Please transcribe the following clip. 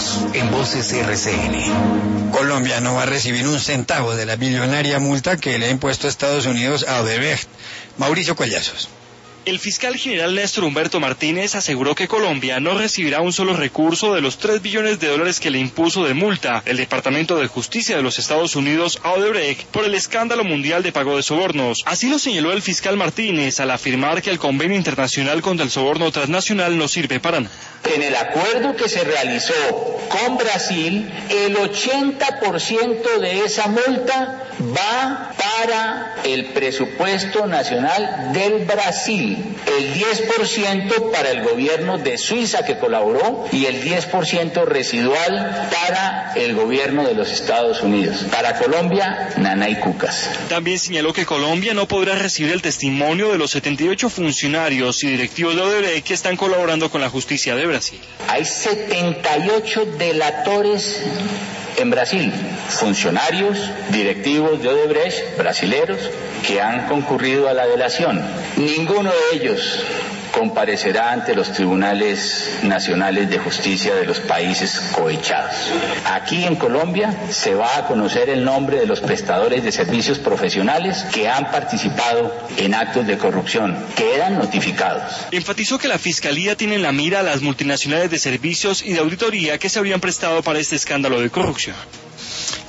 Sonidos en Voces RCN. Colombia no va a recibir un centavo de la billonaria multa que le ha impuesto Estados Unidos a Odebrecht. Mauricio Collazos. El fiscal general Néstor Humberto Martínez aseguró que Colombia no recibirá un solo recurso de los $3 billones que le impuso de multa el Departamento de Justicia de los Estados Unidos a Odebrecht por el escándalo mundial de pago de sobornos. Así lo señaló el fiscal Martínez al afirmar que el convenio internacional contra el soborno transnacional no sirve para nada. En el acuerdo que se realizó con Brasil, el 80% de esa multa va para el presupuesto nacional del Brasil, el 10% para el gobierno de Suiza que colaboró y el 10% residual para el gobierno de los Estados Unidos. Para Colombia, nana y cucas. También señaló que Colombia no podrá recibir el testimonio de los 78 funcionarios y directivos de Odebrecht que están colaborando con la justicia de Brasil. Hay 78 delatores en Brasil, funcionarios, directivos de Odebrecht, brasileros, que han concurrido a la delación. Ninguno de ellos comparecerá ante los tribunales nacionales de justicia de los países cohechados. Aquí en Colombia se va a conocer el nombre de los prestadores de servicios profesionales que han participado en actos de corrupción. Quedan notificados. Enfatizó que la Fiscalía tiene en la mira a las multinacionales de servicios y de auditoría que se habrían prestado para este escándalo de corrupción.